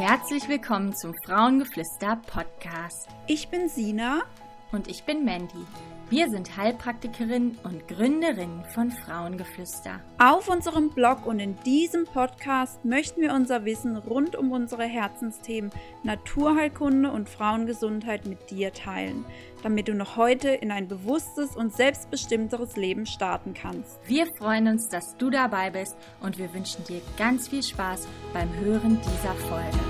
Herzlich willkommen zum Frauengeflüster Podcast. Ich bin Sina. Und ich bin Mandy. Wir sind Heilpraktikerin und Gründerin von Frauengeflüster. Auf unserem Blog und in diesem Podcast möchten wir unser Wissen rund um unsere Herzensthemen Naturheilkunde und Frauengesundheit mit dir teilen, damit du noch heute in ein bewusstes und selbstbestimmteres Leben starten kannst. Wir freuen uns, dass du dabei bist und wir wünschen dir ganz viel Spaß beim Hören dieser Folge.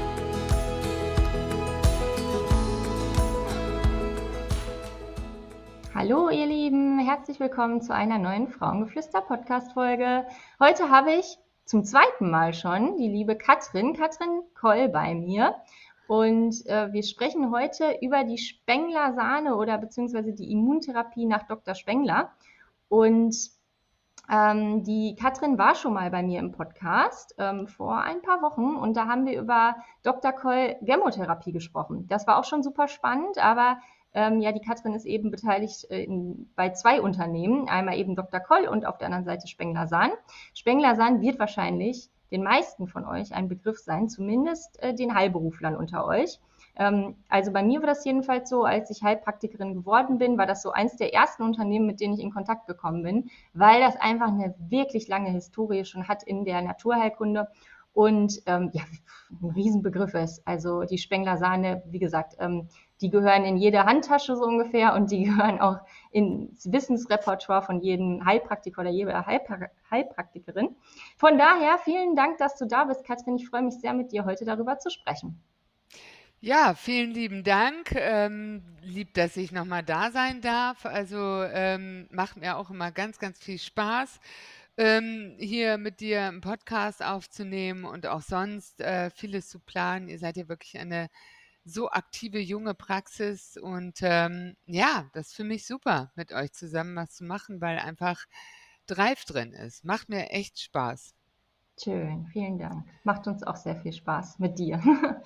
Hallo ihr Lieben, herzlich willkommen zu einer neuen Frauengeflüster-Podcast-Folge. Heute habe ich zum zweiten Mal schon die liebe Katrin Koll bei mir und wir sprechen heute über die Spengler-Sahne oder beziehungsweise die Immuntherapie nach Dr. Spengler. Und die Katrin war schon mal bei mir im Podcast vor ein paar Wochen und da haben wir über Dr. Koll Chemotherapie gesprochen. Das war auch schon super spannend, aber die Katrin ist eben beteiligt bei zwei Unternehmen, einmal eben Dr. Koll und auf der anderen Seite Spengler-Sahn. Spengler-Sahn wird wahrscheinlich den meisten von euch ein Begriff sein, zumindest den Heilberuflern unter euch. Also bei mir war das jedenfalls so, als ich Heilpraktikerin geworden bin, war das so eins der ersten Unternehmen, mit denen ich in Kontakt gekommen bin, weil das einfach eine wirklich lange Historie schon hat in der Naturheilkunde und ein Riesenbegriff ist. Also die Spengler-Sahne, wie gesagt, die gehören in jede Handtasche so ungefähr und die gehören auch ins Wissensrepertoire von jedem Heilpraktiker oder jeder Heilpraktikerin. Von daher vielen Dank, dass du da bist, Katrin. Ich freue mich sehr, mit dir heute darüber zu sprechen. Ja, vielen lieben Dank. Lieb, dass ich nochmal da sein darf. Also macht mir auch immer ganz, ganz viel Spaß, hier mit dir einen Podcast aufzunehmen und auch sonst vieles zu planen. Ihr seid ja wirklich eine so aktive junge Praxis und das ist für mich super, mit euch zusammen was zu machen, weil einfach Drive drin ist. Macht mir echt Spaß. Schön, vielen Dank. Macht uns auch sehr viel Spaß mit dir.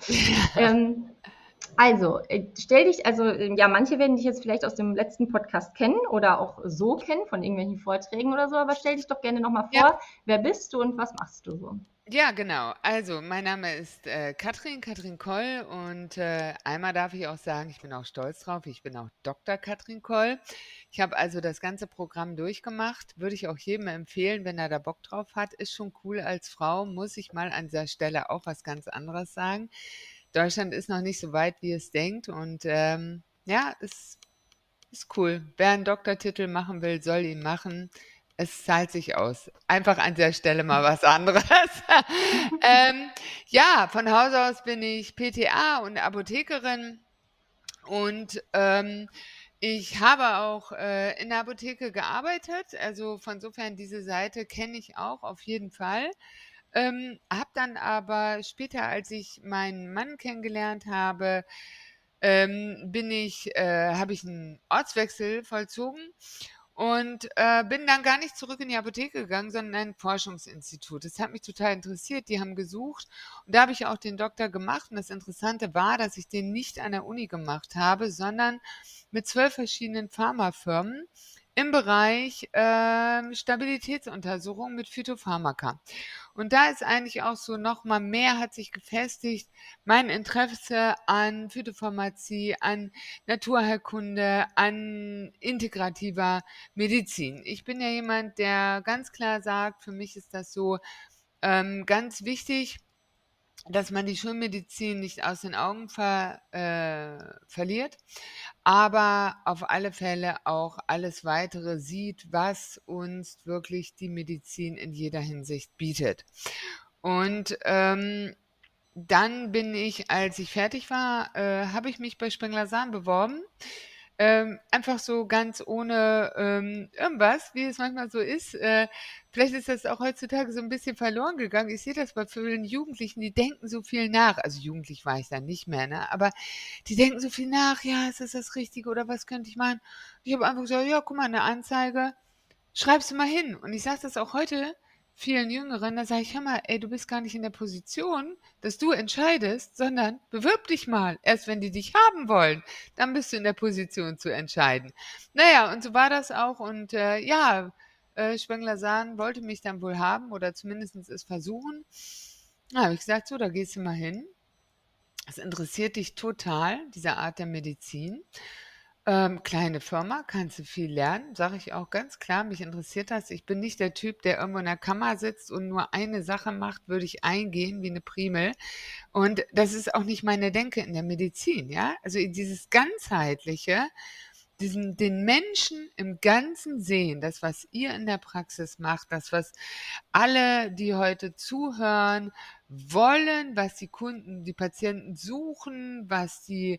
Stell dich, manche werden dich jetzt vielleicht aus dem letzten Podcast kennen oder auch so kennen, von irgendwelchen Vorträgen oder so, aber stell dich doch gerne nochmal vor, Ja. Wer bist du und was machst du so? Ja, genau. Also, mein Name ist Katrin Koll und einmal darf ich auch sagen, ich bin auch stolz drauf, ich bin auch Dr. Katrin Koll. Ich habe also das ganze Programm durchgemacht, würde ich auch jedem empfehlen, wenn er da Bock drauf hat. Ist schon cool als Frau, muss ich mal an dieser Stelle auch was ganz anderes sagen. Deutschland ist noch nicht so weit, wie es denkt und ist cool. Wer einen Doktortitel machen will, soll ihn machen. Es zahlt sich aus. Einfach an der Stelle mal was anderes. Von Haus aus bin ich PTA und Apothekerin und ich habe auch in der Apotheke gearbeitet. Also von insofern diese Seite kenne ich auch auf jeden Fall. Habe dann aber später, als ich meinen Mann kennengelernt habe, habe ich einen Ortswechsel vollzogen und bin dann gar nicht zurück in die Apotheke gegangen, sondern in ein Forschungsinstitut. Das hat mich total interessiert. Die haben gesucht und da habe ich auch den Doktor gemacht. Und das Interessante war, dass ich den nicht an der Uni gemacht habe, sondern mit 12 verschiedenen Pharmafirmen im Bereich Stabilitätsuntersuchung mit Phytopharmaka. Und da ist eigentlich auch so nochmal mehr hat sich gefestigt, mein Interesse an Phytopharmazie, an Naturheilkunde, an integrativer Medizin. Ich bin ja jemand, der ganz klar sagt, für mich ist das so ganz wichtig, dass man die Schulmedizin nicht aus den Augen verliert, aber auf alle Fälle auch alles Weitere sieht, was uns wirklich die Medizin in jeder Hinsicht bietet. Und dann bin ich, als ich fertig war, habe ich mich bei Spengler-Sahn beworben. Einfach so ganz ohne irgendwas, wie es manchmal so ist. Vielleicht ist das auch heutzutage so ein bisschen verloren gegangen. Ich sehe das bei vielen Jugendlichen, die denken so viel nach. Also jugendlich war ich dann nicht mehr, ne? Aber die denken so viel nach, ja, ist das Richtige oder was könnte ich machen? Ich habe einfach gesagt, ja, guck mal, eine Anzeige, schreibst du mal hin. Und ich sage das auch heute vielen Jüngeren, da sage ich, hör mal, ey, du bist gar nicht in der Position, dass du entscheidest, sondern bewirb dich mal. Erst wenn die dich haben wollen, dann bist du in der Position zu entscheiden. Naja, und so war das auch. Und Spengler-Sahn wollte mich dann wohl haben oder zumindest es versuchen. Da habe ich gesagt, so, da gehst du mal hin. Es interessiert dich total, diese Art der Medizin. Kleine Firma, kannst du viel lernen, sage ich auch ganz klar. Mich interessiert das. Ich bin nicht der Typ, der irgendwo in der Kammer sitzt und nur eine Sache macht, würde ich eingehen wie eine Primel. Und das ist auch nicht meine Denke in der Medizin, ja? Also dieses Ganzheitliche, den Menschen im Ganzen sehen, das, was ihr in der Praxis macht, das, was alle, die heute zuhören, wollen, was die Kunden, die Patienten suchen, was die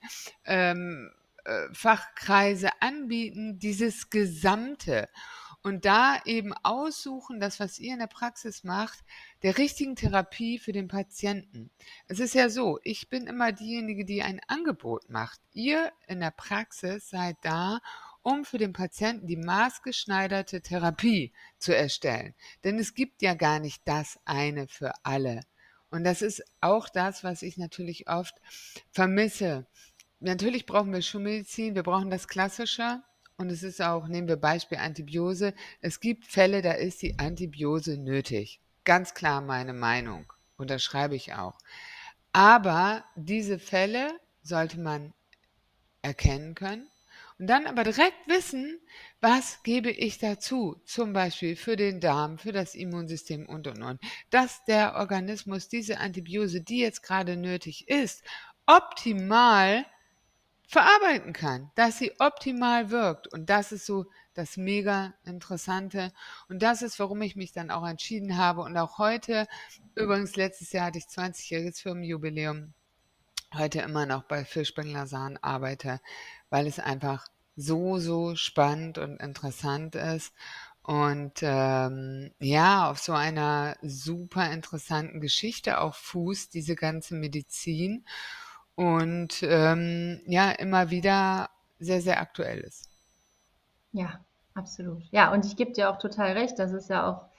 Fachkreise anbieten, dieses Gesamte. Und da eben aussuchen, das, was ihr in der Praxis macht, der richtigen Therapie für den Patienten. Es ist ja so, ich bin immer diejenige, die ein Angebot macht. Ihr in der Praxis seid da, um für den Patienten die maßgeschneiderte Therapie zu erstellen. Denn es gibt ja gar nicht das eine für alle. Und das ist auch das, was ich natürlich oft vermisse. Natürlich brauchen wir Schulmedizin, wir brauchen das Klassische. Und es ist auch, nehmen wir Beispiel Antibiose, es gibt Fälle, da ist die Antibiose nötig. Ganz klar meine Meinung. Unterschreibe ich auch. Aber diese Fälle sollte man erkennen können und dann aber direkt wissen, was gebe ich dazu, zum Beispiel für den Darm, für das Immunsystem und, dass der Organismus diese Antibiose, die jetzt gerade nötig ist, optimal verarbeiten kann, dass sie optimal wirkt. Und das ist so das mega Interessante. Und das ist, warum ich mich dann auch entschieden habe. Und auch heute, übrigens letztes Jahr hatte ich 20-jähriges Firmenjubiläum, heute immer noch bei Fischbengler Sahn arbeite, weil es einfach so spannend und interessant ist. Und ja, auf so einer super interessanten Geschichte auch fußt, diese ganze Medizin. Und ja, immer wieder sehr aktuell ist. Ja, absolut. Ja, und ich gebe dir auch total recht. Das ist ja auch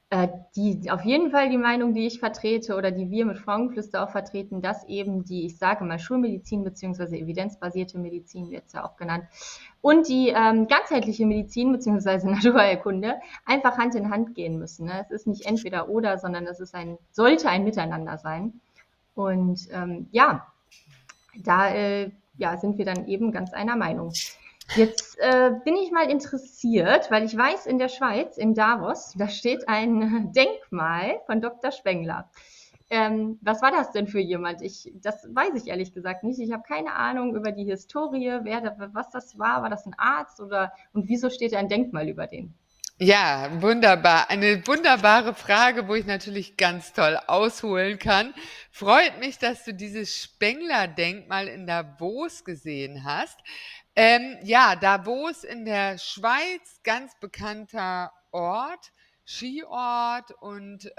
auf jeden Fall die Meinung, die ich vertrete oder die wir mit Frauengeflüster auch vertreten, dass eben die, ich sage mal, Schulmedizin beziehungsweise evidenzbasierte Medizin wird es ja auch genannt, und die ganzheitliche Medizin beziehungsweise Naturheilkunde einfach Hand in Hand gehen müssen. Ne? Es ist nicht entweder oder, sondern es ist sollte ein Miteinander sein. Und ja, da ja, sind wir dann eben ganz einer Meinung. Jetzt bin ich mal interessiert, weil ich weiß, in der Schweiz, in Davos, da steht ein Denkmal von Dr. Spengler. Was war das denn für jemand? Das weiß ich ehrlich gesagt nicht. Ich habe keine Ahnung über die Historie, was das war. War das ein Arzt und wieso steht ein Denkmal über den? Ja, wunderbar. Eine wunderbare Frage, wo ich natürlich ganz toll ausholen kann. Freut mich, dass du dieses Spengler-Denkmal in Davos gesehen hast. Ja, Davos in der Schweiz, ganz bekannter Ort, Skiort und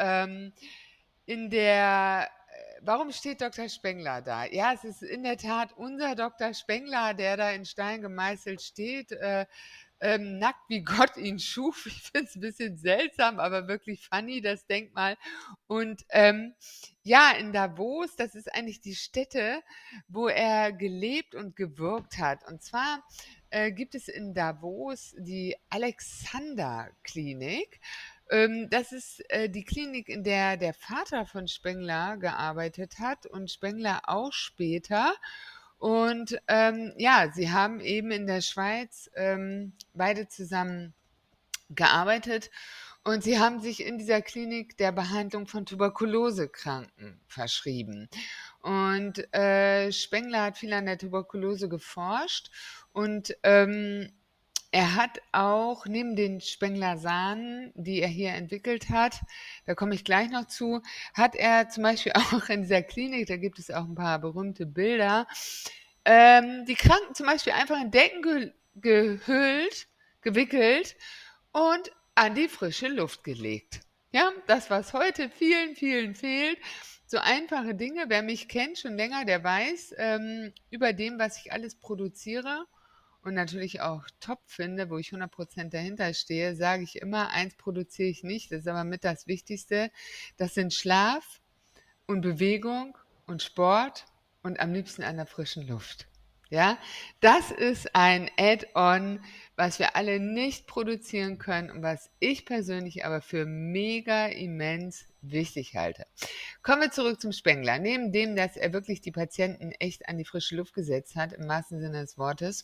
warum steht Dr. Spengler da? Ja, es ist in der Tat unser Dr. Spengler, der da in Stein gemeißelt steht, nackt wie Gott ihn schuf. Ich finde es ein bisschen seltsam, aber wirklich funny, das Denkmal. Und ja, in Davos, das ist eigentlich die Stätte, wo er gelebt und gewirkt hat. Und zwar gibt es in Davos die Alexander-Klinik. Das ist die Klinik, in der der Vater von Spengler gearbeitet hat und Spengler auch später. Und ja, sie haben eben in der Schweiz beide zusammen gearbeitet und sie haben sich in dieser Klinik der Behandlung von Tuberkulosekranken verschrieben. Und Spengler hat viel an der Tuberkulose geforscht und er hat auch neben den Spengler-Sahnen, die er hier entwickelt hat, da komme ich gleich noch zu, hat er zum Beispiel auch in dieser Klinik, da gibt es auch ein paar berühmte Bilder, die Kranken zum Beispiel einfach in Decken gewickelt und an die frische Luft gelegt. Ja, das, was heute vielen fehlt. So einfache Dinge. Wer mich kennt schon länger, der weiß über dem, was ich alles produziere und natürlich auch top finde, wo ich 100% dahinter stehe, sage ich immer, eins produziere ich nicht, das ist aber mit das Wichtigste. Das sind Schlaf und Bewegung und Sport und am liebsten an der frischen Luft. Ja, das ist ein Add-on, was wir alle nicht produzieren können und was ich persönlich aber für mega immens wichtig halte. Kommen wir zurück zum Spengler. Neben dem, dass er wirklich die Patienten echt an die frische Luft gesetzt hat, im wahrsten Sinne des Wortes,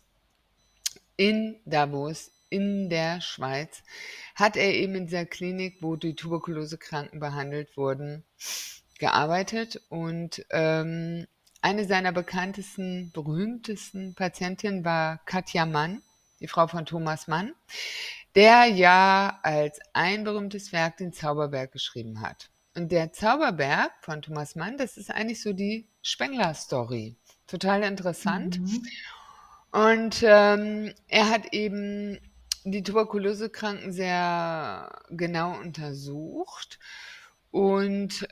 in Davos, in der Schweiz, hat er eben in dieser Klinik, wo die Tuberkulosekranken behandelt wurden, gearbeitet und eine seiner bekanntesten, berühmtesten Patientinnen war Katja Mann, die Frau von Thomas Mann, der ja als ein berühmtes Werk den Zauberberg geschrieben hat. Und der Zauberberg von Thomas Mann, das ist eigentlich so die Spengler-Story. Total interessant. Mhm. Und er hat eben die Tuberkulosekranken sehr genau untersucht und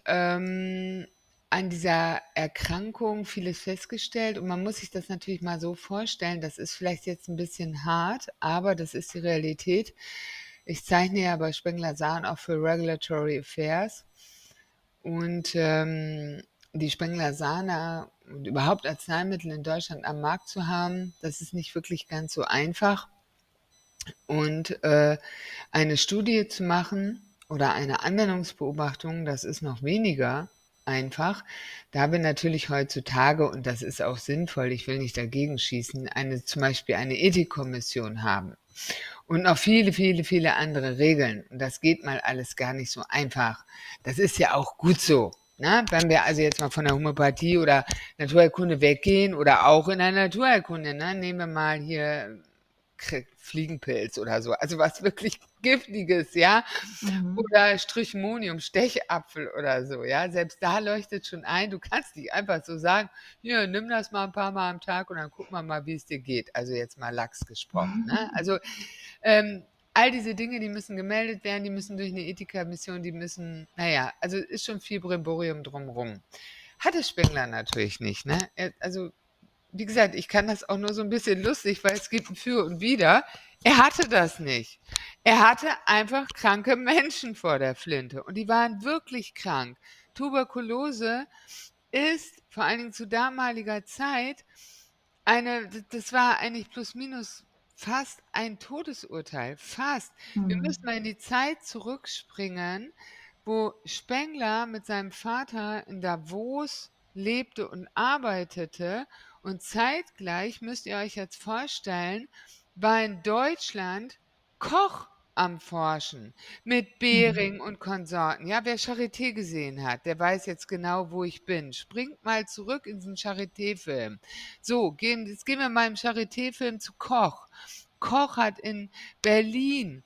an dieser Erkrankung vieles festgestellt. Und man muss sich das natürlich mal so vorstellen, das ist vielleicht jetzt ein bisschen hart, aber das ist die Realität. Ich zeichne ja bei Spengler-Sahn auch für Regulatory Affairs und die Spengler-Sahne und überhaupt Arzneimittel in Deutschland am Markt zu haben, das ist nicht wirklich ganz so einfach. Und eine Studie zu machen oder eine Anwendungsbeobachtung, das ist noch weniger einfach. Da wir natürlich heutzutage, und das ist auch sinnvoll, ich will nicht dagegen schießen, zum Beispiel eine Ethikkommission haben und noch viele, viele, viele andere Regeln. Und das geht mal alles gar nicht so einfach. Das ist ja auch gut so. Ne? Wenn wir also jetzt mal von der Homöopathie oder Naturheilkunde weggehen oder auch in der Naturheilkunde, ne? Nehmen wir mal hier Fliegenpilz oder so, also was wirklich Giftiges, ja, Mhm. oder Strichmonium, Stechapfel oder so, ja, selbst da leuchtet schon ein, du kannst nicht einfach so sagen, hier, nimm das mal ein paar Mal am Tag und dann gucken wir mal, wie es dir geht, also jetzt mal lax gesprochen, ne? Also all diese Dinge, die müssen gemeldet werden, die müssen durch eine Ethikkommission, die müssen, naja, also ist schon viel Brimborium drumrum. Hatte Spengler natürlich nicht, ne? Also wie gesagt, ich kann das auch nur so ein bisschen lustig, weil es gibt ein Für und Wider. Er hatte das nicht. Er hatte einfach kranke Menschen vor der Flinte und die waren wirklich krank. Tuberkulose ist vor allen Dingen zu damaliger Zeit das war eigentlich plus minus fast ein Todesurteil, fast. Wir müssen Mhm. mal in die Zeit zurückspringen, wo Spengler mit seinem Vater in Davos lebte und arbeitete und zeitgleich, müsst ihr euch jetzt vorstellen, war in Deutschland Koch am Forschen mit Mhm. Behring und Konsorten. Ja, wer Charité gesehen hat, der weiß jetzt genau, wo ich bin. Springt mal zurück in diesen Charité-Film. So, jetzt gehen wir mal im Charité-Film zu Koch. Koch hat in Berlin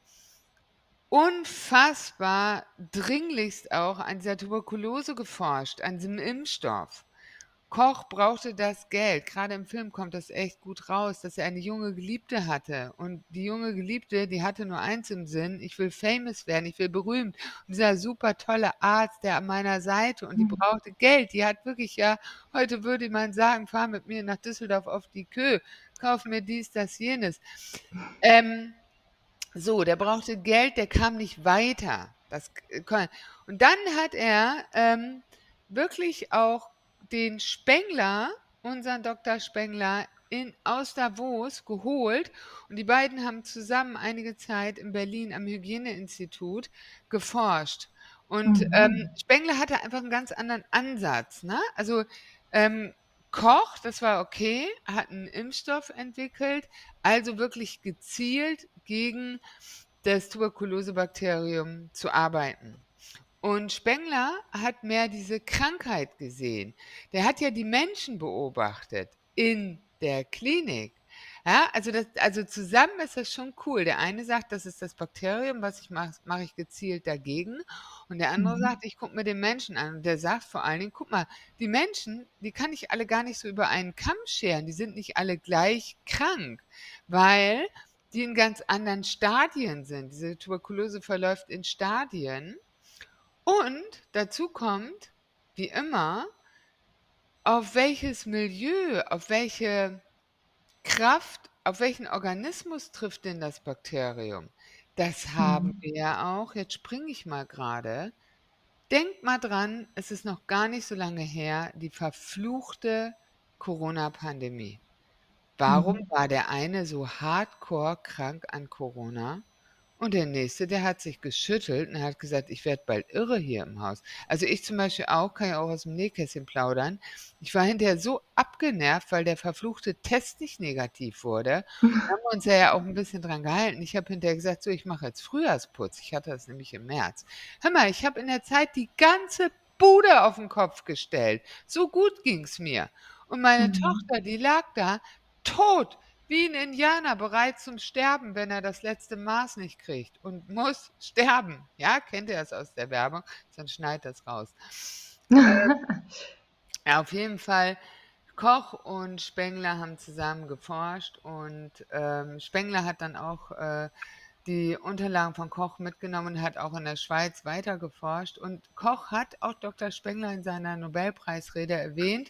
unfassbar dringlichst auch an dieser Tuberkulose geforscht, an diesem Impfstoff. Koch brauchte das Geld. Gerade im Film kommt das echt gut raus, dass er eine junge Geliebte hatte. Und die junge Geliebte, die hatte nur eins im Sinn: Ich will famous werden, ich will berühmt. Und dieser super tolle Arzt, der an meiner Seite, und die Mhm. brauchte Geld. Die hat wirklich, ja, heute würde man sagen, fahr mit mir nach Düsseldorf auf die Kö, kauf mir dies, das, jenes. Ähm, so, der brauchte Geld, der kam nicht weiter. Und dann hat er wirklich auch den Spengler, unseren Dr. Spengler, aus Davos geholt und die beiden haben zusammen einige Zeit in Berlin am Hygieneinstitut geforscht. Und Mhm. Spengler hatte einfach einen ganz anderen Ansatz. Ne? Also ähm, Koch, das war okay, hat einen Impfstoff entwickelt, also wirklich gezielt gegen das Tuberkulosebakterium zu arbeiten. Und Spengler hat mehr diese Krankheit gesehen. Der hat ja die Menschen beobachtet in der Klinik. Ja, also zusammen ist das schon cool. Der eine sagt, das ist das Bakterium, was ich mache ich gezielt dagegen. Und der andere Mhm. sagt, ich gucke mir den Menschen an. Und der sagt vor allen Dingen, guck mal, die Menschen, die kann ich alle gar nicht so über einen Kamm scheren. Die sind nicht alle gleich krank, weil die in ganz anderen Stadien sind. Diese Tuberkulose verläuft in Stadien. Und dazu kommt, wie immer, auf welches Milieu, auf welche Kraft, auf welchen Organismus trifft denn das Bakterium? Das haben Mhm. wir ja auch. Jetzt springe ich mal gerade. Denkt mal dran, es ist noch gar nicht so lange her, die verfluchte Corona-Pandemie. Warum war der eine so hardcore krank an Corona und der nächste, der hat sich geschüttelt und hat gesagt, ich werde bald irre hier im Haus. Also ich zum Beispiel auch, kann ja auch aus dem Nähkästchen plaudern. Ich war hinterher so abgenervt, weil der verfluchte Test nicht negativ wurde. Da haben wir uns ja auch ein bisschen dran gehalten. Ich habe hinterher gesagt, so, ich mache jetzt Frühjahrsputz. Ich hatte das nämlich im März. Hör mal, ich habe in der Zeit die ganze Bude auf den Kopf gestellt. So gut ging's mir. Und meine Tochter, die lag da tot, wie ein Indianer, bereit zum Sterben, wenn er das letzte Maß nicht kriegt und muss sterben. Ja, kennt ihr das aus der Werbung? Sonst schneidet das raus. Ja, auf jeden Fall, Koch und Spengler haben zusammen geforscht und Spengler hat dann auch die Unterlagen von Koch mitgenommen und hat auch in der Schweiz weiter geforscht. Und Koch hat auch Dr. Spengler in seiner Nobelpreisrede erwähnt.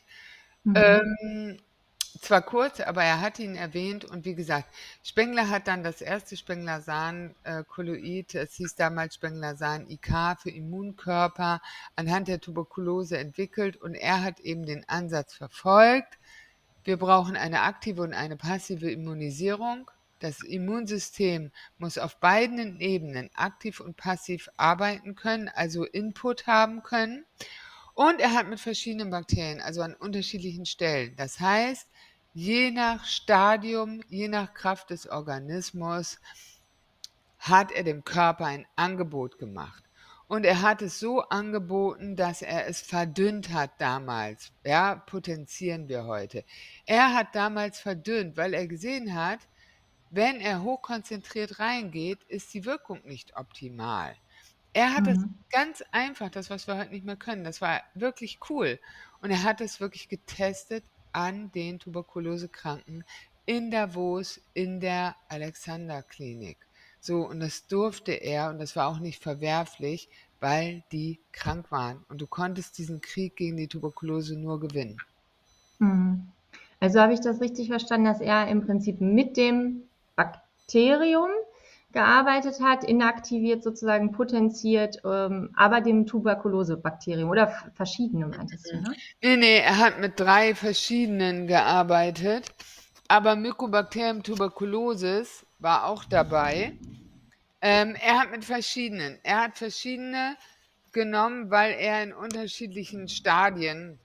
Zwar kurz, aber er hat ihn erwähnt und wie gesagt, Spengler hat dann das erste Spenglersan-Kolloid, es hieß damals Spenglersan-IK für Immunkörper, anhand der Tuberkulose entwickelt und er hat eben den Ansatz verfolgt, wir brauchen eine aktive und eine passive Immunisierung. Das Immunsystem muss auf beiden Ebenen aktiv und passiv arbeiten können, also Input haben können. Und er hat mit verschiedenen Bakterien, also an unterschiedlichen Stellen. Das heißt, je nach Stadium, je nach Kraft des Organismus hat er dem Körper ein Angebot gemacht. Und er hat es so angeboten, dass er es verdünnt hat damals. Ja, potenzieren wir heute. Er hat damals verdünnt, weil er gesehen hat, wenn er hochkonzentriert reingeht, ist die Wirkung nicht optimal. Er hat es ganz einfach, das, was wir heute nicht mehr können, das war wirklich cool. Und er hat es wirklich getestet an den Tuberkulosekranken in Davos in der Alexander-Klinik. So, und das durfte er und das war auch nicht verwerflich, weil die krank waren. Und du konntest diesen Krieg gegen die Tuberkulose nur gewinnen. Also habe ich das richtig verstanden, dass er im Prinzip mit dem Bakterium gearbeitet hat, inaktiviert sozusagen, potenziert, aber dem Tuberkulose-Bakterium oder verschiedene, meintest du, ne? Nee, er hat mit 3 verschiedenen gearbeitet, aber Mycobacterium tuberculosis war auch dabei. Er hat verschiedene genommen, weil er in unterschiedlichen Stadien,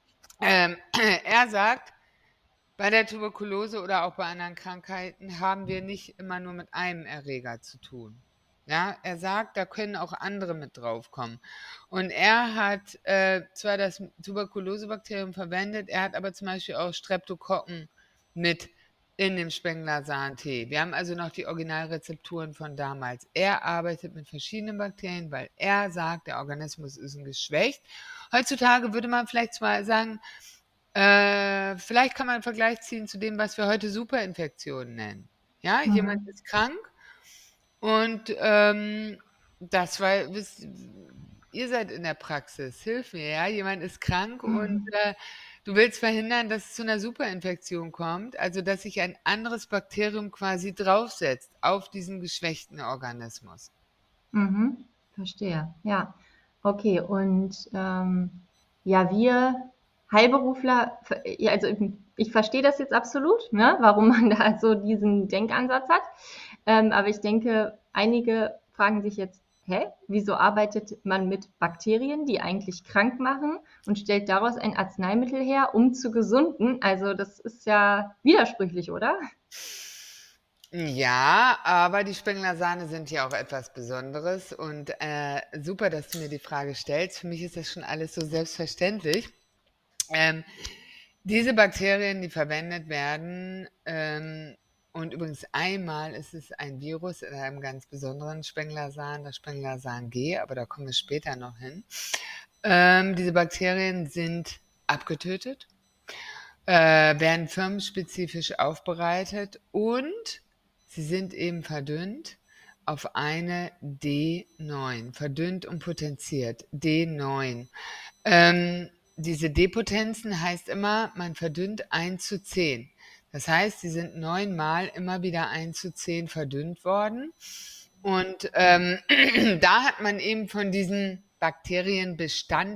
er sagt, bei der Tuberkulose oder auch bei anderen Krankheiten haben wir nicht immer nur mit einem Erreger zu tun. Ja, er sagt, da können auch andere mit draufkommen. Und er hat zwar das Tuberkulosebakterium verwendet, er hat aber zum Beispiel auch Streptokokken mit in dem Spengler-Sahntee. Wir haben also noch die Originalrezepturen von damals. Er arbeitet mit verschiedenen Bakterien, weil er sagt, der Organismus ist ein geschwächt. Heutzutage würde man vielleicht zwar sagen, vielleicht kann man einen Vergleich ziehen zu dem, was wir heute Superinfektionen nennen. Ja, jemand ist krank und das war, ihr seid in der Praxis, hilf mir, ja, jemand ist krank und du willst verhindern, dass es zu einer Superinfektion kommt, also dass sich ein anderes Bakterium quasi draufsetzt auf diesen geschwächten Organismus. Verstehe, ja. Okay, und ja, wir Heilberufler, ja, also ich verstehe das jetzt absolut, ne, warum man da so diesen Denkansatz hat. Aber ich denke, einige fragen sich jetzt, wieso arbeitet man mit Bakterien, die eigentlich krank machen und stellt daraus ein Arzneimittel her, um zu gesunden? Also das ist ja widersprüchlich, oder? Ja, aber die Spengler-Sahne sind ja auch etwas Besonderes und super, dass du mir die Frage stellst. Für mich ist das schon alles so selbstverständlich. Diese Bakterien, die verwendet werden, und übrigens einmal ist es ein Virus in einem ganz besonderen Spenglersan, das Spenglersan G, aber da kommen wir später noch hin. Diese Bakterien sind abgetötet, werden firmenspezifisch aufbereitet und sie sind eben verdünnt auf eine D9, verdünnt und potenziert, D9. Diese Depotenzen heißt immer, man verdünnt 1:10. Das heißt, sie sind 9-mal immer wieder 1:10 verdünnt worden. Und da hat man eben von diesen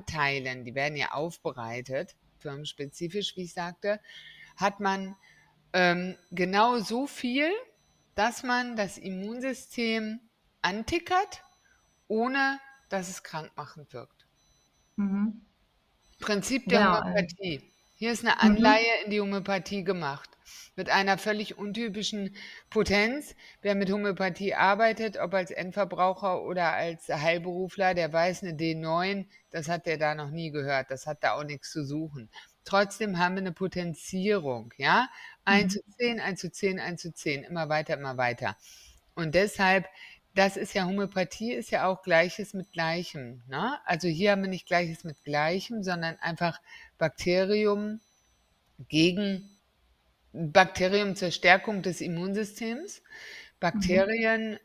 Bakterienbestandteilen, die werden ja aufbereitet, firmenspezifisch, wie ich sagte, hat man genau so viel, dass man das Immunsystem antickert, ohne dass es krankmachend wirkt. Mhm. Prinzip der Genau. Homöopathie. Hier ist eine Mhm. Anleihe in die Homöopathie gemacht. Mit einer völlig untypischen Potenz. Wer mit Homöopathie arbeitet, ob als Endverbraucher oder als Heilberufler, der weiß, eine D9, das hat der da noch nie gehört. Das hat da auch nichts zu suchen. Trotzdem haben wir eine Potenzierung, ja? 1 Mhm. zu 10, 1 zu 10, 1 zu 10, immer weiter, immer weiter. Und deshalb, das ist ja Homöopathie, ist ja auch Gleiches mit Gleichem, ne? Also hier haben wir nicht Gleiches mit Gleichem, sondern einfach Bakterium gegen Bakterium zur Stärkung des Immunsystems. Mhm. Bakterien,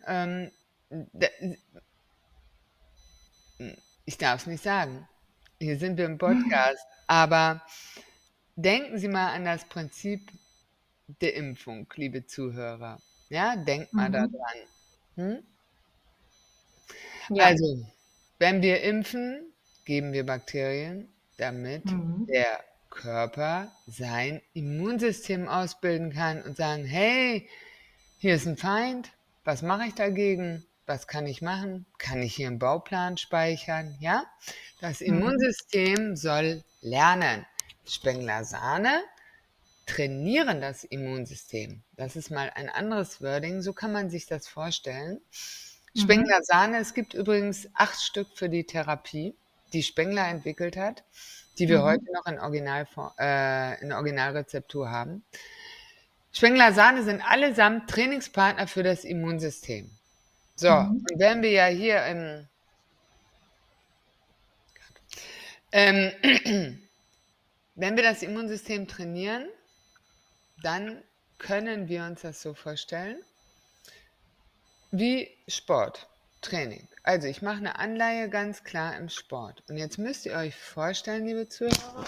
ich darf es nicht sagen. Hier sind wir im Podcast. Aber denken Sie mal an das Prinzip der Impfung, liebe Zuhörer. Ja, denkt mal daran. Mhm. Hm? Ja. Also, wenn wir impfen, geben wir Bakterien, damit Mhm. der Körper sein Immunsystem ausbilden kann und sagen, hey, hier ist ein Feind, was mache ich dagegen? Was kann ich machen? Kann ich hier einen Bauplan speichern? Ja? Das Mhm. Immunsystem soll lernen. Spengler Sahne trainieren das Immunsystem. Das ist mal ein anderes Wording, so kann man sich das vorstellen. Mhm. Spengler Sahne, es gibt übrigens 8 Stück für die Therapie, die Spengler entwickelt hat, die wir heute Mhm. noch in Originalrezeptur haben. Spengler Sahne sind allesamt Trainingspartner für das Immunsystem. So, Mhm. und wenn wir ja hier ähm, wenn wir das Immunsystem trainieren, dann können wir uns das so vorstellen wie Sport, Training. Also ich mache eine Anleihe ganz klar im Sport. Und jetzt müsst ihr euch vorstellen, liebe Zuhörer,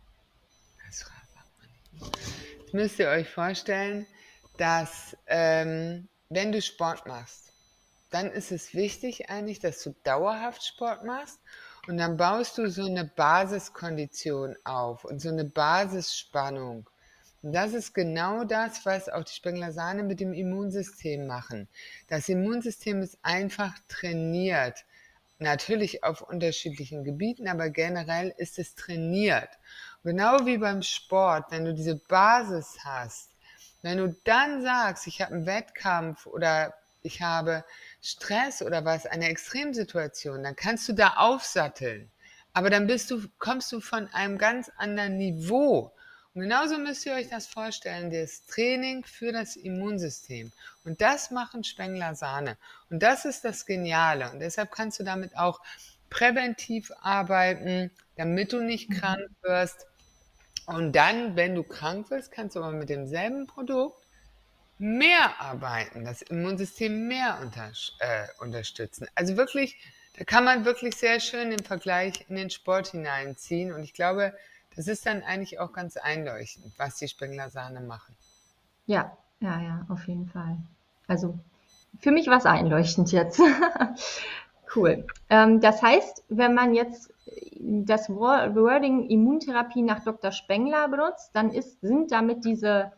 jetzt müsst ihr euch vorstellen, dass wenn du Sport machst, dann ist es wichtig eigentlich, dass du dauerhaft Sport machst und dann baust du so eine Basiskondition auf und so eine Basisspannung. Und das ist genau das, was auch die Spengler Sahne mit dem Immunsystem machen. Das Immunsystem ist einfach trainiert. Natürlich auf unterschiedlichen Gebieten, aber generell ist es trainiert. Genau wie beim Sport, wenn du diese Basis hast, wenn du dann sagst, ich habe einen Wettkampf oder ich habe Stress oder was, eine Extremsituation, dann kannst du da aufsatteln. Aber dann kommst du von einem ganz anderen Niveau. Und genauso müsst ihr euch das vorstellen, das Training für das Immunsystem. Und das machen Spengler Sahne. Und das ist das Geniale. Und deshalb kannst du damit auch präventiv arbeiten, damit du nicht krank Mhm. wirst. Und dann, wenn du krank wirst, kannst du aber mit demselben Produkt mehr arbeiten, das Immunsystem mehr unterstützen. Also wirklich, da kann man wirklich sehr schön den Vergleich in den Sport hineinziehen. Und ich glaube, das ist dann eigentlich auch ganz einleuchtend, was die Spengler Sahne machen. Ja, ja, ja, auf jeden Fall. Also für mich war es einleuchtend jetzt. Cool. Das heißt, wenn man jetzt das Wording Immuntherapie nach Dr. Spengler benutzt, dann sind damit diese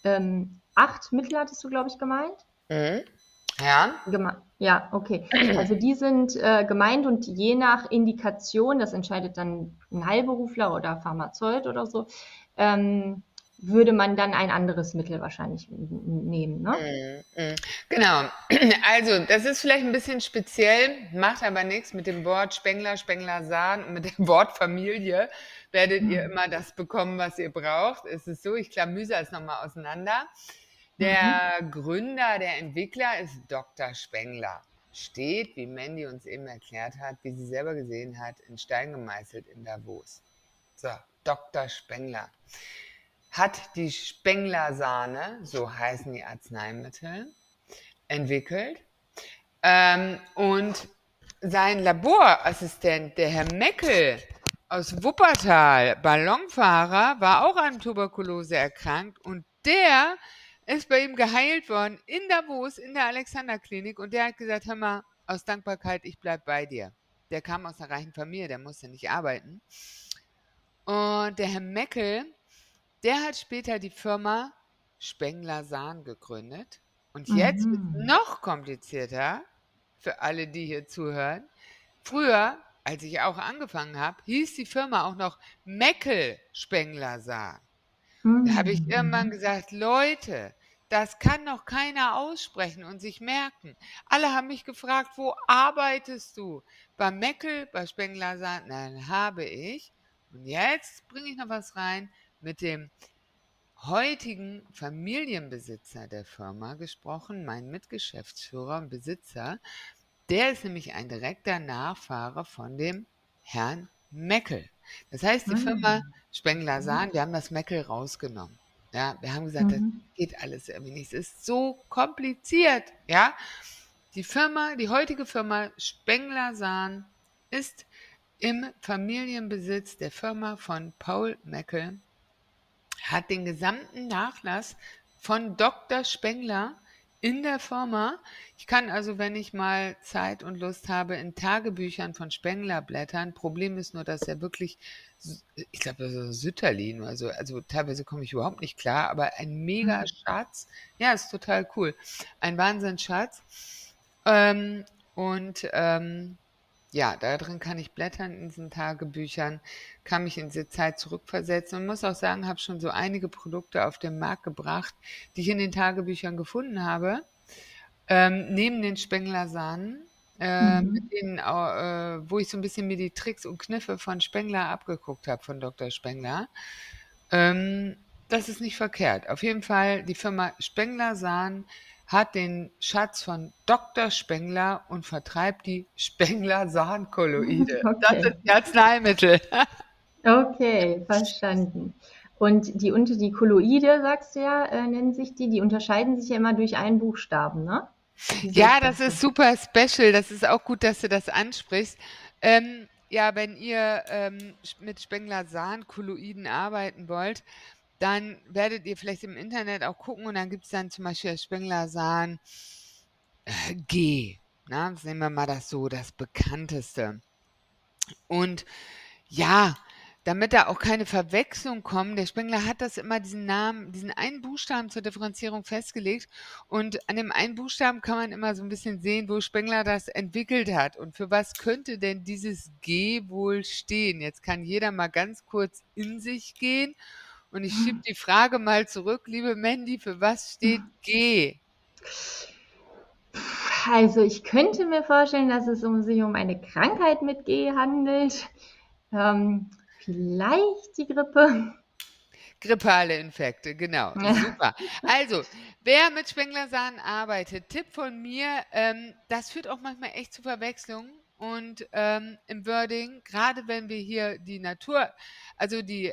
8 Mittel, hattest du, glaube ich, gemeint? Mhm. Ja, Ja, okay. Also die sind gemeint und je nach Indikation, das entscheidet dann ein Heilberufler oder Pharmazeut oder so, ähm, würde man dann ein anderes Mittel wahrscheinlich nehmen, ne? mhm, mhm. Genau. Also, das ist vielleicht ein bisschen speziell, macht aber nichts. Mit dem Wort Spengler, Spengler Sahn und mit dem Wort Familie werdet ihr immer das bekommen, was ihr braucht. Es ist so, ich klamüse es nochmal auseinander. Mhm. Der Gründer, der Entwickler ist Dr. Spengler. Steht, wie Mandy uns eben erklärt hat, wie sie selber gesehen hat, in Stein gemeißelt in Davos. So, Dr. Spengler hat die Spengler-Sahne, so heißen die Arzneimittel, entwickelt. Und sein Laborassistent, der Herr Meckel aus Wuppertal, Ballonfahrer, war auch an Tuberkulose erkrankt und der ist bei ihm geheilt worden in Davos, in der Alexanderklinik und der hat gesagt, hör mal, aus Dankbarkeit, ich bleib bei dir. Der kam aus einer reichen Familie, der musste nicht arbeiten. Und der Herr Meckel, der hat später die Firma Spengler Sahn gegründet. Und jetzt wird es Mhm. noch komplizierter für alle, die hier zuhören. Früher, als ich auch angefangen habe, hieß die Firma auch noch Meckel Spengler Sahn. Da habe ich irgendwann Mhm. gesagt: „Leute, das kann doch keiner aussprechen und sich merken." Alle haben mich gefragt: „Wo arbeitest du?" „Bei Meckel, bei Spengler Sahn." Dann habe ich und jetzt bringe ich noch was rein, mit dem heutigen Familienbesitzer der Firma gesprochen, mein Mitgeschäftsführer und Besitzer. Der ist nämlich ein direkter Nachfahre von dem Herrn Meckel. Das heißt, die Firma Mhm. Spengler Sahn, wir haben das Meckel rausgenommen. Ja, wir haben gesagt, das Mhm. geht alles irgendwie nicht. Es ist so kompliziert, ja. Die heutige Firma Spengler Sahn ist im Familienbesitz der Firma von Paul Meckel, hat den gesamten Nachlass von Dr. Spengler in der Firma. Ich kann also, wenn ich mal Zeit und Lust habe, in Tagebüchern von Spengler blättern. Problem ist nur, dass er wirklich, ich glaube, so Sütterlin oder so, also teilweise komme ich überhaupt nicht klar, aber ein mega Schatz. Ja, ist total cool. Ein Wahnsinnsschatz. Ähm, und ja, da drin kann ich blättern in diesen Tagebüchern, kann mich in diese Zeit zurückversetzen und muss auch sagen, habe schon so einige Produkte auf den Markt gebracht, die ich in den Tagebüchern gefunden habe, neben den Spengler Sahnen, mit Mhm. denen, wo ich so ein bisschen mir die Tricks und Kniffe von Spengler abgeguckt habe, von Dr. Spengler. Ähm, Das ist nicht verkehrt. Auf jeden Fall, die Firma Spengler Sahn hat den Schatz von Dr. Spengler und vertreibt die Spengler Sahnkolloide. Das Okay. ist die Arzneimittel. Okay, verstanden. Und die Kolloide, sagst du ja, nennen sich die unterscheiden sich ja immer durch einen Buchstaben, ne? Diese Ja, das Stoffe. ist super special. Das ist auch gut, dass du das ansprichst. Ja, wenn ihr mit Spengler Sahnkolloiden arbeiten wollt, dann werdet ihr vielleicht im Internet auch gucken und dann gibt es dann zum Beispiel Spengler Sahn G. Na, sehen wir mal das so, das bekannteste. Und ja, damit da auch keine Verwechslung kommt, der Spengler hat das immer diesen Namen, diesen einen Buchstaben zur Differenzierung festgelegt. Und an dem einen Buchstaben kann man immer so ein bisschen sehen, wo Spengler das entwickelt hat. Und für was könnte denn dieses G wohl stehen? Jetzt kann jeder mal ganz kurz in sich gehen. Und ich schiebe die Frage mal zurück, liebe Mandy, für was steht G? Also ich könnte mir vorstellen, dass es sich um eine Krankheit mit G handelt. Vielleicht die Grippe. Grippale Infekte, genau, super. Also, wer mit Spengler-Sahnen arbeitet, Tipp von mir, das führt auch manchmal echt zu Verwechslungen und, im Wording, gerade wenn wir hier die also die,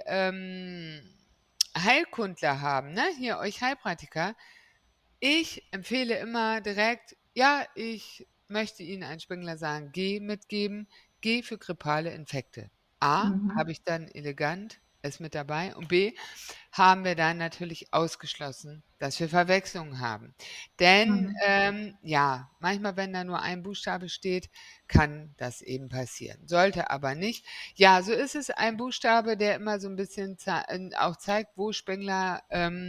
Heilkundler haben, ne, hier euch Heilpraktiker. Ich empfehle immer direkt: „Ja, ich möchte Ihnen ein Spengler-Sahn G mitgeben. G für grippale Infekte." A, Mhm. habe ich dann elegant es mit dabei und B, haben wir dann natürlich ausgeschlossen, dass wir Verwechslungen haben. Denn, Mhm. ja, manchmal, wenn da nur ein Buchstabe steht, kann das eben passieren. Sollte aber nicht. Ja, so ist es ein Buchstabe, der immer so ein bisschen auch zeigt, wo Spengler,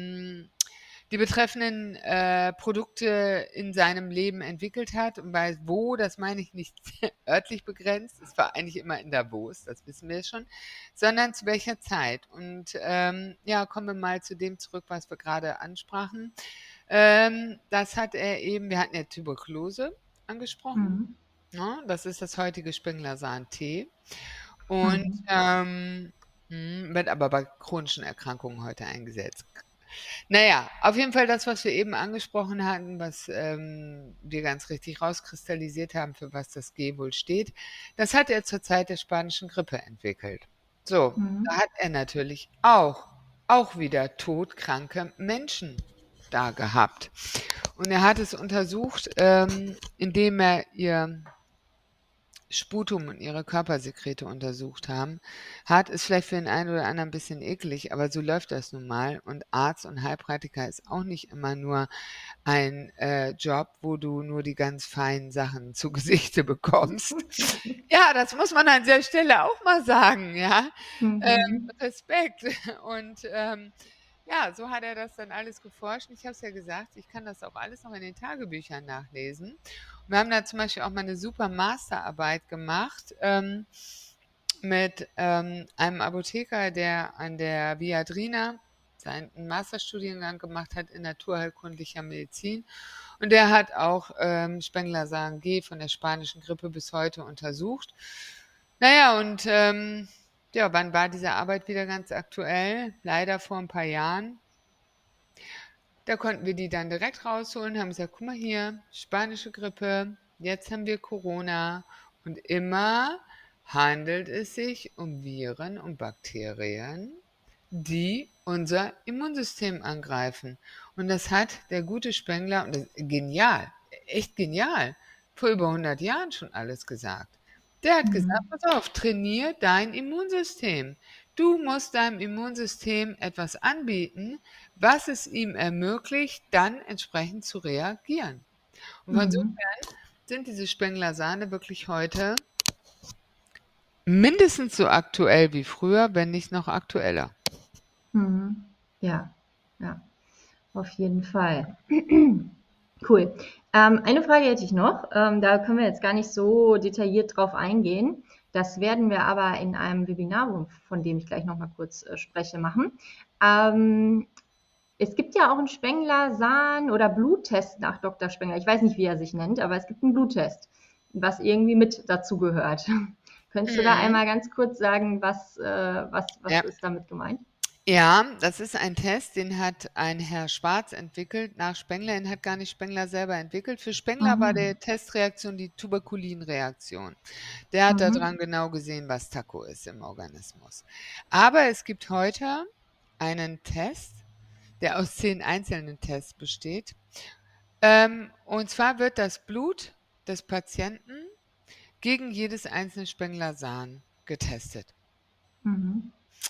die betreffenden, Produkte in seinem Leben entwickelt hat. Und bei wo, das meine ich nicht örtlich begrenzt, es war eigentlich immer in Davos, das wissen wir schon, sondern zu welcher Zeit. Und, ja, kommen wir mal zu dem zurück, was wir gerade ansprachen. Das hat er eben wir hatten ja Tuberkulose angesprochen, Mhm. ne? Das ist das heutige Spengler-Sahn-Tee und, Mhm. wird aber bei chronischen Erkrankungen heute eingesetzt. Na ja, auf jeden Fall das, was wir eben angesprochen hatten, was, wir ganz richtig rauskristallisiert haben, für was das G wohl steht, das hat er zur Zeit der spanischen Grippe entwickelt. So, da Mhm. hat er natürlich auch wieder todkranke Menschen da gehabt. Und er hat es untersucht, indem er ihr Sputum und ihre Körpersekrete untersucht ist vielleicht für den einen oder anderen ein bisschen eklig, aber so läuft das nun mal. Und Arzt und Heilpraktiker ist auch nicht immer nur ein, Job, wo du nur die ganz feinen Sachen zu Gesichte bekommst. Ja, das muss man an der Stelle auch mal sagen, ja. Mhm. Respekt. Und, Ja, so hat er das dann alles geforscht. Ich habe es ja gesagt, ich kann das auch alles noch in den Tagebüchern nachlesen. Und wir haben da zum Beispiel auch mal eine super Masterarbeit gemacht mit einem Apotheker, der an der Viadrina seinen Masterstudiengang gemacht hat in naturheilkundlicher Medizin. Und der hat auch Spengler-Sagen G von der spanischen Grippe bis heute untersucht. Naja, und ja, wann war diese Arbeit wieder ganz aktuell? Leider vor ein paar Jahren. Da konnten wir die dann direkt rausholen, haben gesagt, guck mal hier, spanische Grippe, jetzt haben wir Corona und immer handelt es sich um Viren und Bakterien, die unser Immunsystem angreifen. Und das hat der gute Spengler, und das, genial, echt genial, vor über 100 Jahren schon alles gesagt. Der hat gesagt, Mhm. pass auf, trainier dein Immunsystem. Du musst deinem Immunsystem etwas anbieten, was es ihm ermöglicht, dann entsprechend zu reagieren. Und von so Mhm. sind diese Spengler Sahne wirklich heute mindestens so aktuell wie früher, wenn nicht noch aktueller. Mhm. Ja, ja, auf jeden Fall. Cool. Eine Frage hätte ich noch. Da können wir jetzt gar nicht so detailliert drauf eingehen. Das werden wir aber in einem Webinar, von dem ich gleich noch mal kurz spreche, machen. Ähm, Es gibt ja auch einen Spengler-Sahn- oder Bluttest nach Dr. Spengler. Ich weiß nicht, wie er sich nennt, aber es gibt einen Bluttest, was irgendwie mit dazu gehört. Könntest du da Mhm. einmal ganz kurz sagen, was Ja. ist damit gemeint? Ja, das ist ein Test, den hat ein Herr Schwarz entwickelt nach Spengler. Den hat gar nicht Spengler selber entwickelt. Für Spengler war Mhm. der Testreaktion die Tuberkulinreaktion. Der hat Mhm. daran genau gesehen, was Taco ist im Organismus. Aber es gibt heute einen Test, der aus 10 einzelnen Tests besteht. Und zwar wird das Blut des Patienten gegen jedes einzelne Spengler-Sahn getestet. Mhm.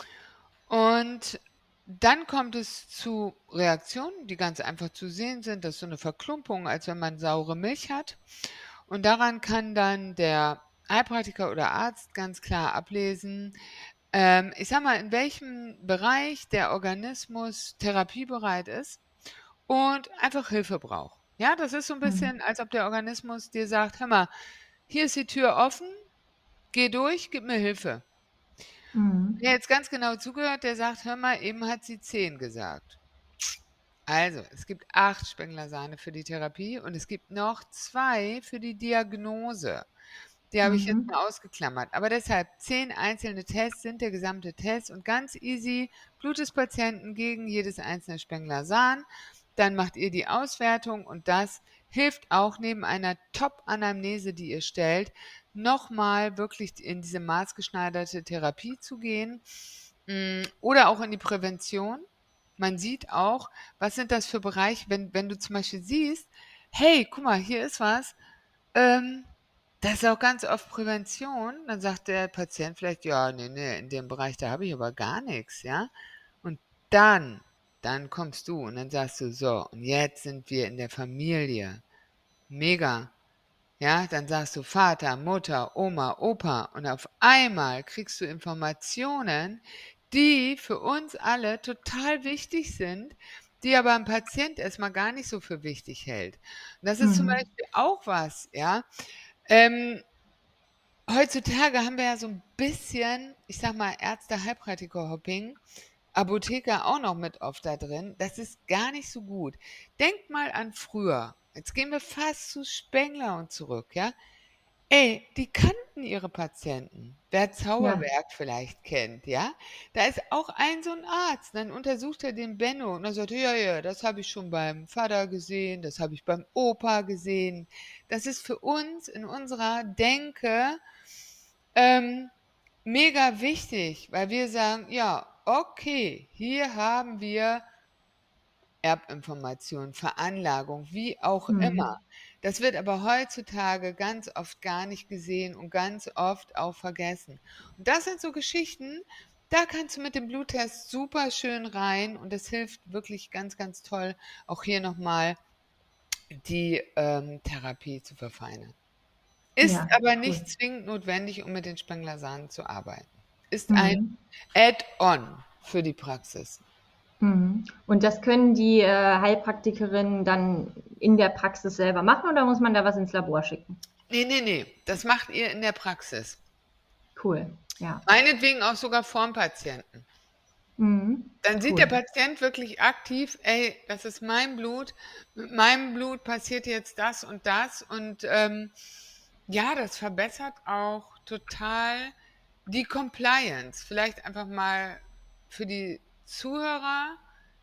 Und dann kommt es zu Reaktionen, die ganz einfach zu sehen sind. Das ist so eine Verklumpung, als wenn man saure Milch hat. Und daran kann dann der Heilpraktiker oder Arzt ganz klar ablesen, ich sage mal, in welchem Bereich der Organismus therapiebereit ist und einfach Hilfe braucht. Ja, das ist so ein Mhm. bisschen, als ob der Organismus dir sagt: „Hör mal, hier ist die Tür offen, geh durch, gib mir Hilfe.“ Mhm. Wer jetzt ganz genau zugehört, der sagt: „Hör mal, eben hat sie 10 gesagt.“ Also, es gibt 8 Spengler-Sahne für die Therapie und es gibt noch 2 für die Diagnose. Die habe ich jetzt Mhm. mal ausgeklammert. Aber deshalb 10 einzelne Tests sind der gesamte Test und ganz easy, Blut des Patienten gegen jedes einzelne Spengler-Sahn. Dann macht ihr die Auswertung und das hilft auch neben einer Top-Anamnese, die ihr stellt, nochmal wirklich in diese maßgeschneiderte Therapie zu gehen, oder auch in die Prävention. Man sieht auch, was sind das für Bereiche, wenn du zum Beispiel siehst: „Hey, guck mal, hier ist was, ähm, das ist auch ganz oft Prävention.“ Dann sagt der Patient vielleicht: „Ja, ne, ne, in dem Bereich, da habe ich aber gar nix“, ja? Und dann dann kommst du und dann sagst du: „So, und jetzt sind wir in der Familie. Mega.“ Ja, dann sagst du Vater, Mutter, Oma, Opa und auf einmal kriegst du Informationen, die für uns alle total wichtig sind, die aber 'n Patient erst mal gar nicht so für wichtig hält. Und das ist zum Mhm. Beispiel auch was, ja. Ähm, Heutzutage haben wir ja so 'n bisschen, ich sage mal, Ärzte-Heilpraktiker-Hopping, Apotheker auch noch mit oft da drin. Das ist gar nicht so gut. Denkt mal an früher. Jetzt gehen wir fast zu Spengler und zurück, ja? Ey, die kannten ihre Patienten. Wer Ja. Zauberberg vielleicht kennt, ja? Da ist auch ein so 'n Arzt, dann untersucht er den Benno und dann sagt er: „Ja, ja, das habe ich schon beim Vater gesehen, das habe ich beim Opa gesehen.“ Das ist für uns in unserer Denke, ähm, mega wichtig, weil wir sagen: „Ja, okay, hier haben wir Erbinformation, Veranlagung, wie auch immer. Mhm. Das wird aber heutzutage ganz oft gar nicht gesehen und ganz oft auch vergessen. Und das sind so Geschichten, da kannst du mit dem Bluttest super schön rein und das hilft wirklich ganz, ganz toll, auch hier noch mal die, Therapie zu verfeinern. Ist Ja, aber cool. nicht zwingend notwendig, um mit den Spengler-Sahnen zu arbeiten. Ist ein Mhm. Add-on für die Praxis. Und das können die Heilpraktikerinnen dann in der Praxis selber machen oder muss man da was ins Labor schicken? Nee, das macht ihr in der Praxis. Cool, ja. Meinetwegen auch sogar vorm Patienten. Dann sieht der Patient wirklich aktiv, ey, das ist mein Blut, mit meinem Blut passiert jetzt das und ja, das verbessert auch total die Compliance. Vielleicht einfach mal für die Zuhörer,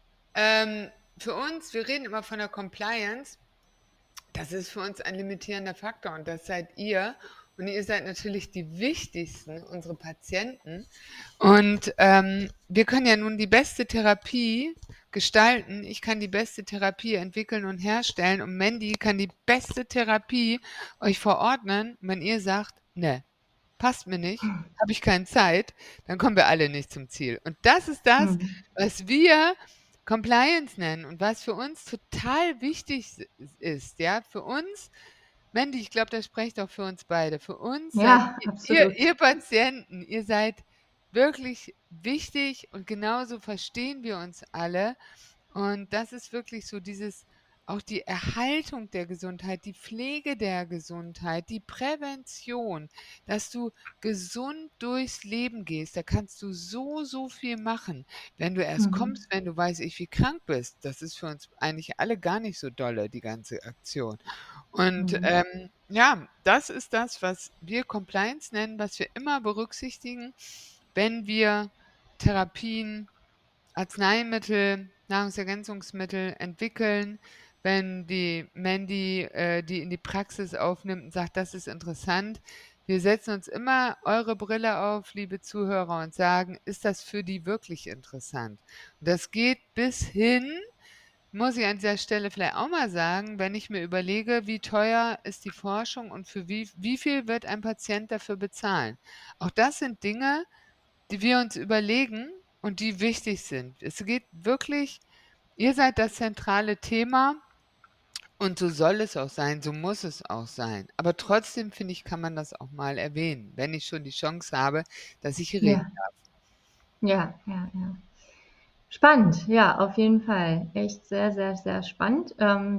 für uns, wir reden immer von der Compliance, das ist für uns ein limitierender Faktor und das seid ihr. Und ihr seid natürlich die wichtigsten, unsere Patienten. Und wir können ja nun die beste Therapie gestalten. Ich kann die beste Therapie entwickeln und herstellen. Und Mandy kann die beste Therapie euch verordnen. Und wenn ihr sagt, ne, passt mir nicht, habe ich keine Zeit, dann kommen wir alle nicht zum Ziel. Und das ist das, was wir Compliance nennen und was für uns total wichtig ist. Ja, für uns, Mandy, ich glaube, das spricht auch für uns beide. Für uns seid Ja, absolut. ihr Patienten, ihr seid wirklich wichtig und genauso verstehen wir uns alle. Und das ist wirklich so dieses, auch die Erhaltung der Gesundheit, die Pflege der Gesundheit, die Prävention, dass du gesund durchs Leben gehst. Da kannst du so viel machen. Wenn du erst kommst, wenn du weiß ich wie krank bist, das ist für uns eigentlich alle gar nicht so dolle, die ganze Aktion. Und ja, das ist das, was wir Compliance nennen, was wir immer berücksichtigen, wenn wir Therapien, Arzneimittel, Nahrungsergänzungsmittel entwickeln, wenn die Mandy die in die Praxis aufnimmt und sagt, das ist interessant. Wir setzen uns immer eure Brille auf, liebe Zuhörer, und sagen, ist das für die wirklich interessant? Und das geht bis hin, muss ich an dieser Stelle vielleicht auch mal sagen, wenn ich mir überlege, wie teuer ist die Forschung und für wie viel wird ein Patient dafür bezahlen. Auch das sind Dinge, die wir uns überlegen und die wichtig sind. Es geht wirklich, ihr seid das zentrale Thema und so soll es auch sein, so muss es auch sein. Aber trotzdem, finde ich, kann man das auch mal erwähnen, wenn ich schon die Chance habe, dass ich hier reden darf. Ja. Spannend, ja, auf jeden Fall. Echt sehr spannend.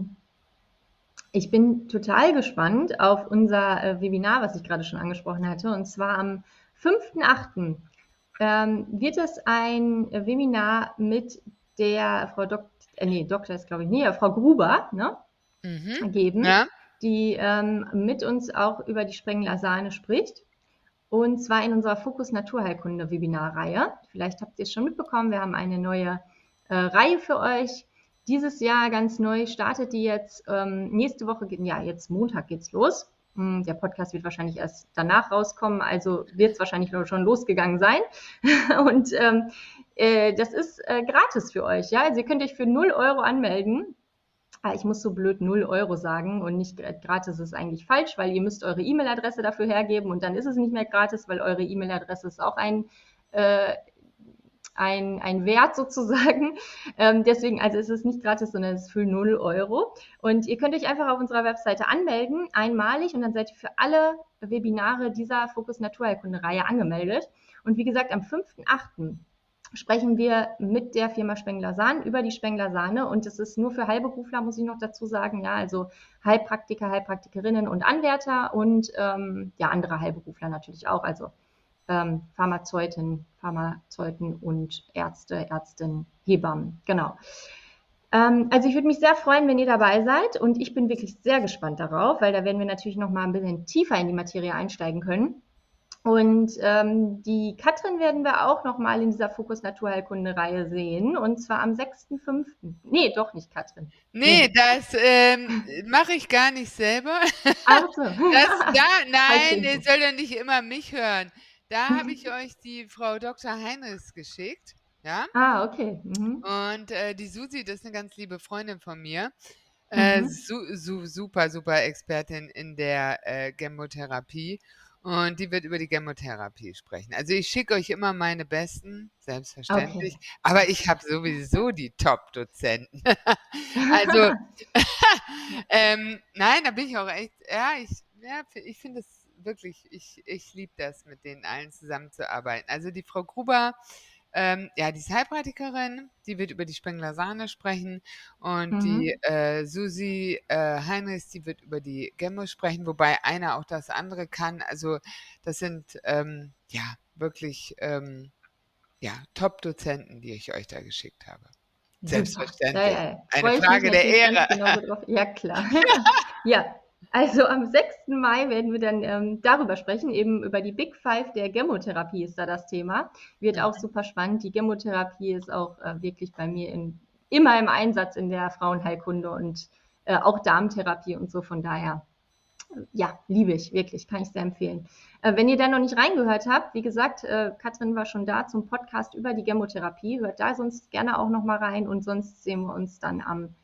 Ich bin total gespannt auf unser Webinar, was ich gerade schon angesprochen hatte. Und zwar am 5.8. Wird es ein Webinar mit der Frau Doktor ist glaube ich, Frau Gruber, ne, geben, Ja. die mit uns auch über die Sprengler-Sahne spricht. Und zwar in unserer Fokus Naturheilkunde Webinarreihe. Vielleicht habt ihr es schon mitbekommen, wir haben eine neue Reihe für euch. Dieses Jahr ganz neu startet die jetzt. Nächste Woche, jetzt Montag geht's los. Der Podcast wird wahrscheinlich erst danach rauskommen, also wird es wahrscheinlich schon losgegangen sein. Und das ist gratis für euch. Ja? Also ihr könnt euch für 0 Euro anmelden. Ich muss so blöd 0 Euro sagen und nicht gratis ist eigentlich falsch, weil ihr müsst eure E-Mail-Adresse dafür hergeben und dann ist es nicht mehr gratis, weil eure E-Mail-Adresse ist auch ein Wert sozusagen. Deswegen, also ist es nicht gratis, sondern es ist für 0 Euro. Und ihr könnt euch einfach auf unserer Webseite anmelden, einmalig, und dann seid ihr für alle Webinare dieser Fokus Naturheilkunde-Reihe angemeldet. Und wie gesagt, am 5.8. sprechen wir mit der Firma Spengler-Sahne über die Spengler-Sahne und das ist nur für Heilberufler, muss ich noch dazu sagen, ja, also Heilpraktiker, Heilpraktikerinnen und Anwärter und andere Heilberufler natürlich auch, also Pharmazeuten und Ärzte, Ärztinnen, Hebammen, genau. Also ich würde mich sehr freuen, wenn ihr dabei seid und ich bin wirklich sehr gespannt darauf, weil da werden wir natürlich noch mal ein bisschen tiefer in die Materie einsteigen können. Und die Katrin werden wir auch nochmal in dieser Fokus Naturheilkunde-Reihe sehen. Und zwar am 6.5. Nee, doch nicht Katrin. Nee, das mache ich gar nicht selber. Ach so. Nein, ihr sollt ja nicht immer mich hören. Da habe ich euch die Frau Dr. Heinrichs geschickt. Ja? Ah, okay. Und die Susi, das ist eine ganz liebe Freundin von mir. Super Expertin in der Chemotherapie. Und die wird über die Chemotherapie sprechen. Also ich schicke euch immer meine Besten, selbstverständlich. Okay. Aber ich habe sowieso die Top-Dozenten. Also, nein, da bin ich auch echt, ich finde es wirklich, ich liebe das, mit denen allen zusammenzuarbeiten. Also die Frau Gruber ja, die ist Heilpraktikerin, die wird über die Spengler-Sahne sprechen und die Susi Heinrichs, die wird über die Gemmo sprechen, wobei einer auch das andere kann. Also das sind ja wirklich ja, Top-Dozenten, die ich euch da geschickt habe. Super. Selbstverständlich. Eine Freue ich Frage mich der natürlich Ehre. ganz genauso drauf. Ja, klar. Ja, also am 6. Mai werden wir dann darüber sprechen, eben über die Big Five der Gemotherapie ist da das Thema. Wird auch super spannend. Die Gemotherapie ist auch wirklich bei mir immer im Einsatz in der Frauenheilkunde und auch Darmtherapie und so. Von daher, ja, liebe ich, wirklich, kann ich sehr empfehlen. Wenn ihr da noch nicht reingehört habt, wie gesagt, Katrin war schon da zum Podcast über die Gemotherapie, hört da sonst gerne auch noch mal rein und sonst sehen wir uns dann am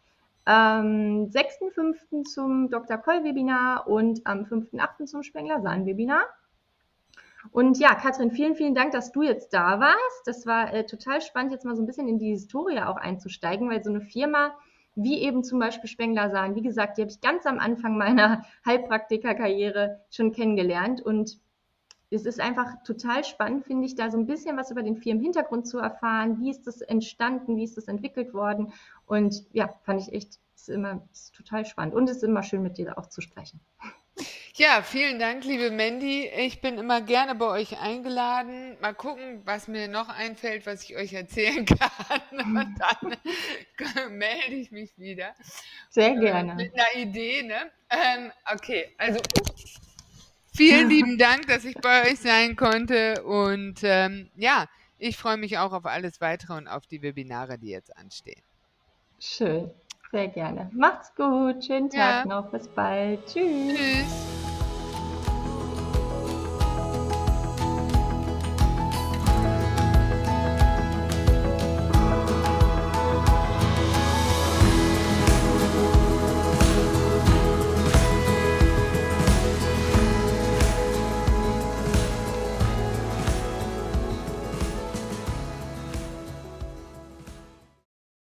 6.5. zum Dr. Koll-Webinar und am 5.8. zum Spengler-Sahnen-Webinar. Und ja, Katrin, vielen, vielen Dank, dass du jetzt da warst. Das war total spannend, jetzt mal so ein bisschen in die Historie auch einzusteigen, weil so eine Firma wie eben zum Beispiel Spengler-Sahnen, wie gesagt, die habe ich ganz am Anfang meiner Heilpraktikerkarriere schon kennengelernt und es ist einfach total spannend, finde ich, da so ein bisschen was über den Firmenhintergrund zu erfahren. Wie ist das entstanden? Wie ist das entwickelt worden? Und ja, fand ich echt, ist total spannend. Und es ist immer schön, mit dir auch zu sprechen. Ja, vielen Dank, liebe Mandy. Ich bin immer gerne bei euch eingeladen. Mal gucken, was mir noch einfällt, was ich euch erzählen kann. Und dann melde ich mich wieder. Sehr gerne. Mit einer Idee, ne? Okay, also vielen lieben Dank, dass ich bei euch sein konnte. Und ja, ich freue mich auch auf alles Weitere und auf die Webinare, die jetzt anstehen. Schön, sehr gerne. Macht's gut, schönen Tag noch, bis bald. Tschüss. Tschüss.